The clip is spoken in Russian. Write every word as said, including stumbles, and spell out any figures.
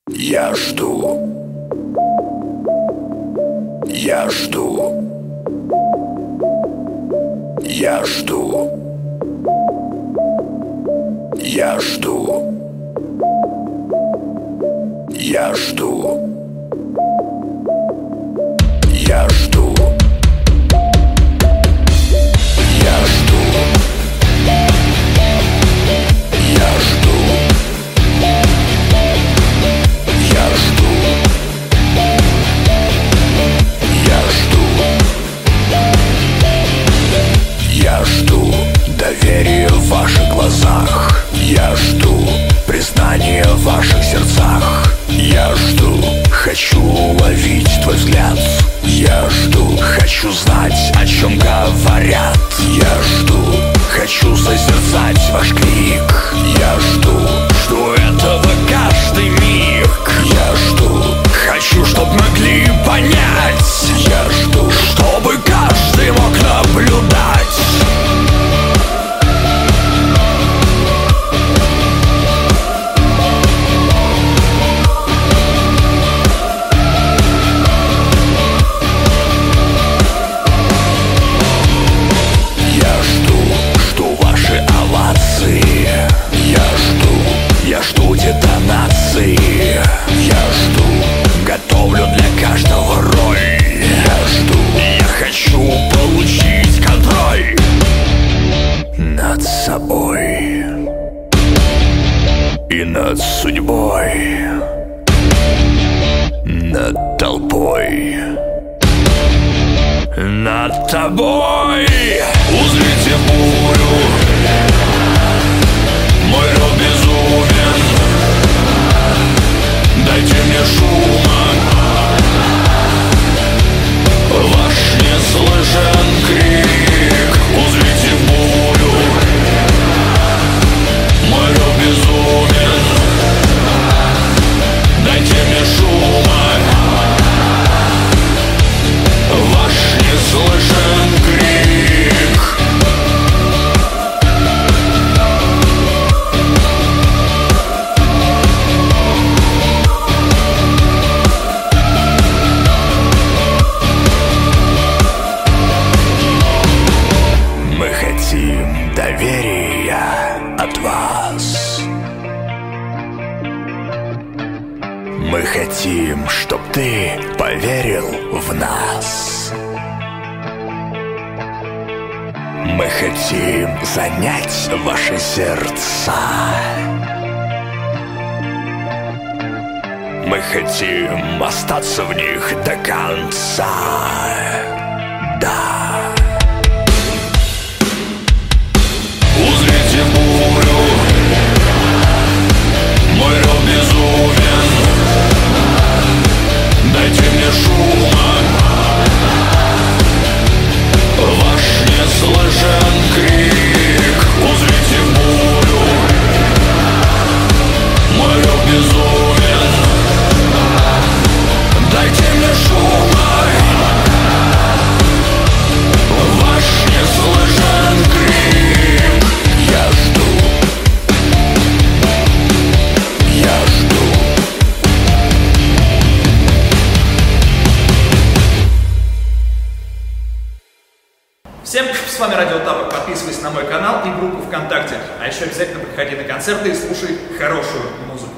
Я жду. Я жду. Я жду. Я жду. Я жду. Я жду. Я жду. Я жду. Я жду. Я жду. Я жду доверия в ваших глазах. Я жду признания в ваших сердцах. Я жду, хочу уловить твой взгляд. Я жду, хочу знать, о чем говорят. Я жду, хочу созерцать ваш крик. Я жду, жду этого каждый миг. Я жду, хочу, чтоб могли понять. Я жду, чтобы каждый мог наблюдать. Я жду детонации. Я жду, готовлю для каждого роль. Я жду, я хочу получить контроль над собой и над судьбой, над толпой, над тобой. Узрите бурю, мой рот безумен. Дайте мне шума, ваш не слышен крик. Узрите бурю, мой рот безумен. Дайте мне шума, ваш не слышен крик. Доверия от вас. Мы хотим, чтоб ты поверил в нас. Мы хотим занять ваши сердца. Мы хотим остаться в них до конца. Да. Узрите бурю, мой рот безумен. Дайте мне шума, ваш не слышен крик. Узрите бурю, мой рот безумен. Дайте мне шума, ваш не слышен крик. Я жду. Я жду. Всем с вами Радио Тапок. Подписывайся на мой канал и группу ВКонтакте. А еще обязательно приходи на концерты и слушай хорошую музыку.